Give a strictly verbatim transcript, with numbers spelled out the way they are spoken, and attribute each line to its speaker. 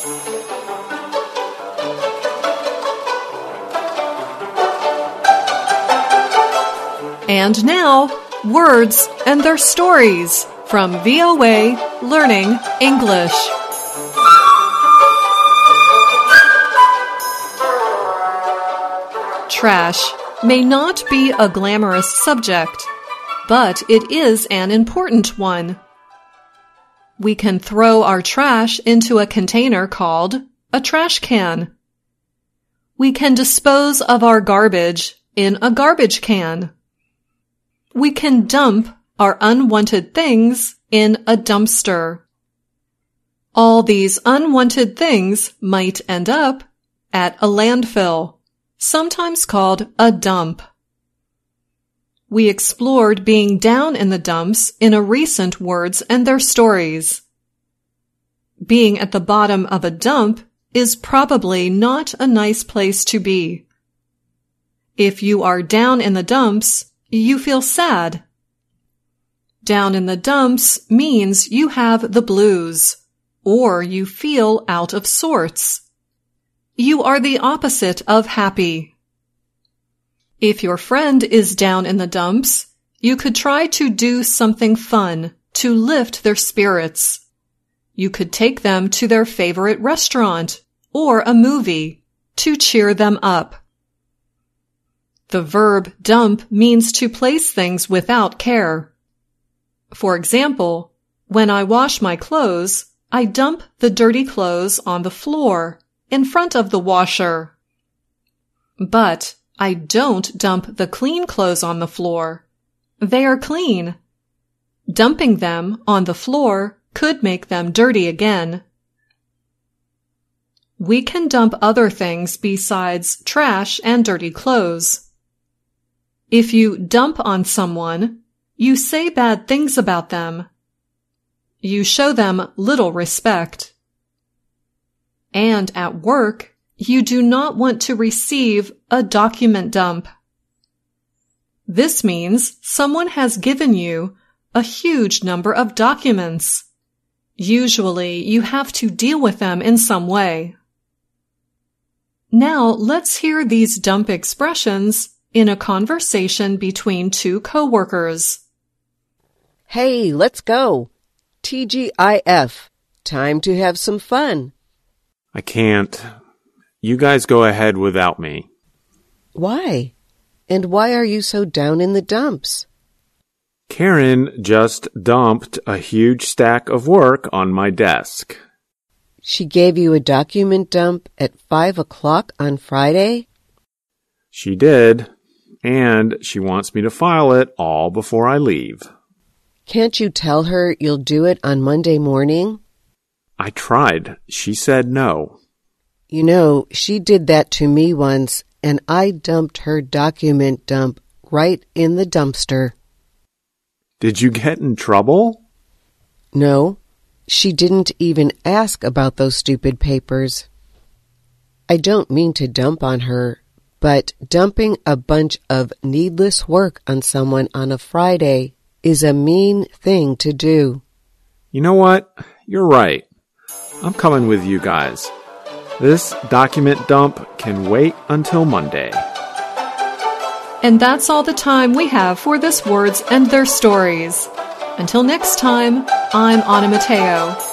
Speaker 1: And now, words and their stories from V O A Learning English. Trash may not be a glamorous subject, but it is an important one. We can throw our trash into a container called a trash can. We can dispose of our garbage in a garbage can. We can dump our unwanted things in a dumpster. All these unwanted things might end up at a landfill, sometimes called a dump. We explored being down in the dumps in a recent Words and Their Stories. Being at the bottom of a dump is probably not a nice place to be. If you are down in the dumps, you feel sad. Down in the dumps means you have the blues, or you feel out of sorts. You are the opposite of happy. If your friend is down in the dumps, you could try to do something fun to lift their spirits. You could take them to their favorite restaurant or a movie to cheer them up. The verb dump means to place things without care. For example, when I wash my clothes, I dump the dirty clothes on the floor in front of the washer. But I don't dump the clean clothes on the floor. They are clean. Dumping them on the floor could make them dirty again. We can dump other things besides trash and dirty clothes. If you dump on someone, you say bad things about them. You show them little respect. And at work, you do not want to receive a document dump. This means someone has given you a huge number of documents. Usually, you have to deal with them in some way. Now, let's hear these dump expressions in a conversation between two coworkers.
Speaker 2: Hey, let's go. T G I F. Time to have some fun.
Speaker 3: I can't. You guys go ahead without me.
Speaker 2: Why? And why are you so down in the dumps?
Speaker 3: Karen just dumped a huge stack of work on my desk.
Speaker 2: She gave you a document dump at five o'clock on Friday?
Speaker 3: She did, and she wants me to file it all before I leave.
Speaker 2: Can't you tell her you'll do it on Monday morning?
Speaker 3: I tried. She said no.
Speaker 2: You know, she did that to me once, and I dumped her document dump right in the dumpster.
Speaker 3: Did you get in trouble?
Speaker 2: No, she didn't even ask about those stupid papers. I don't mean to dump on her, but dumping a bunch of needless work on someone on a Friday is a mean thing to do.
Speaker 3: You know what? You're right. I'm coming with you guys. This document dump can wait until Monday.
Speaker 1: And that's all the time we have for this Words and Their Stories. Until next time, I'm Anna Mateo.